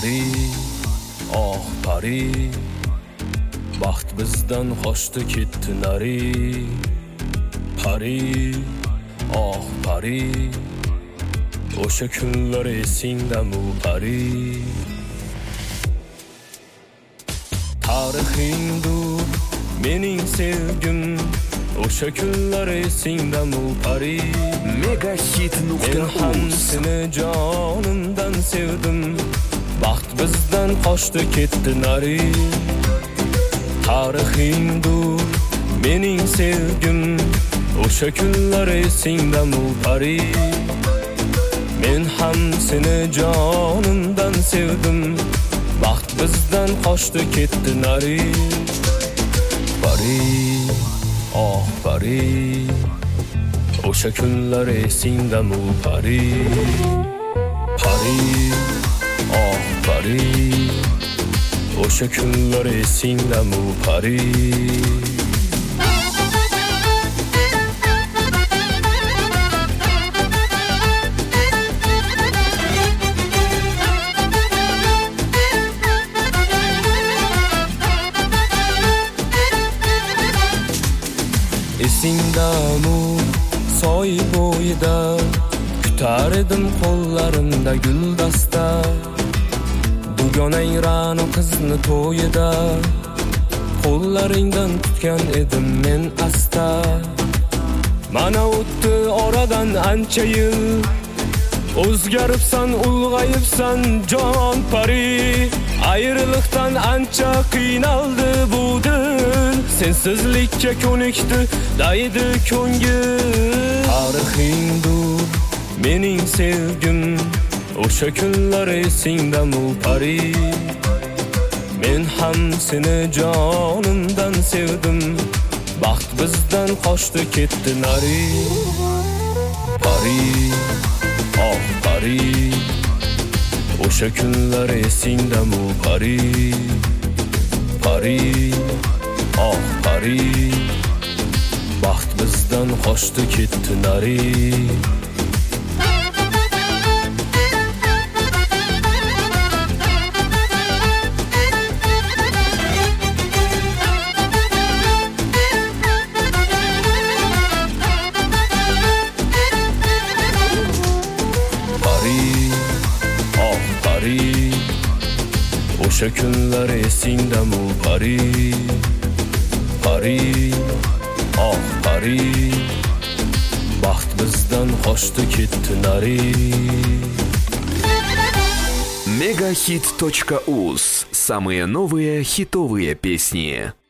pari, oh pari, baxt bizdan qochdi ketdi nari. Pari, oh pari, o'sha kunlar esingdami pari. Tarixingdur mening sevgim, o'sha kunlar esingdami pari. Megahit.uz Seni jonimdan sevdim, baxt bizdan qochdi ketdi nari. Tarixingdur mening sevgim, o'sha kunlar esingdami pari. Men ham seni jonimdan sevdim, baxt bizdan qochdi ketdi nari. Pari, oh pari, o'sha kunlar esingdami pari. Pari, oh pari, o'sha kunlar esingdami pari. Esingdami soy bo'yida kutar edim qo'llarimda guldasta. Dugonang Ra'no qizni to'yida qo'llaringdan tutgan edim men asta. Mana o'tdi oradan ancha yil, o'zgaribsan, ulg'ayibsan jon pari. Ayriliqdan ancha qiynaldi bu dil, sensizlikka ko'nikdi daydi ko'ngil. Tarixingdur mening sevgim, o'sha kunlar esingdami pari. Men ham seni jonimdan sevdim, baxt bizdan qochdi ketdi nari. Pari, oh pari, o'sha kunlar esingdami pari. Pari, oh pari, baxt bizdan qochdi ketdi nari. O'sha kunlar esingdami pari. Pari, oh pari, baxt bizdan qochdi ketdi nari. Megahit.uz. Самые новые хитовые песни.